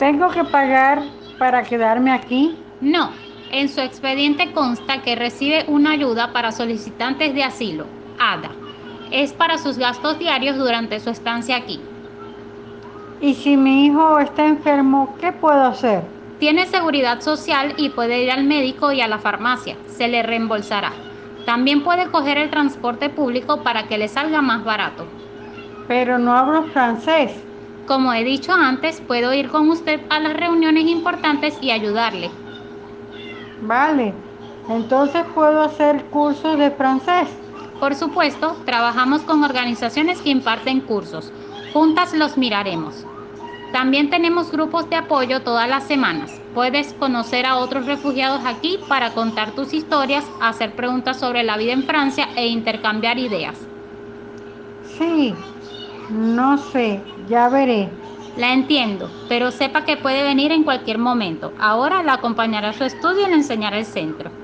¿Tengo que pagar para quedarme aquí? No, en su expediente consta que recibe una ayuda para solicitantes de asilo, ADA. Es para sus gastos diarios durante su estancia aquí. Y si mi hijo está enfermo, ¿qué puedo hacer? Tiene seguridad social y puede ir al médico y a la farmacia. Se le reembolsará. También puede coger el transporte público para que le salga más barato. Pero no hablo francés. Como he dicho antes, puedo ir con usted a las reuniones importantes y ayudarle. Vale. Entonces puedo hacer cursos de francés. Por supuesto, trabajamos con organizaciones que imparten cursos. Juntas los miraremos. También tenemos grupos de apoyo todas las semanas. Puedes conocer a otros refugiados aquí para contar tus historias, hacer preguntas sobre la vida en Francia e intercambiar ideas. Sí, no sé, ya veré. La entiendo, pero sepa que puede venir en cualquier momento. Ahora la acompañaré a su estudio y le enseñaré el centro.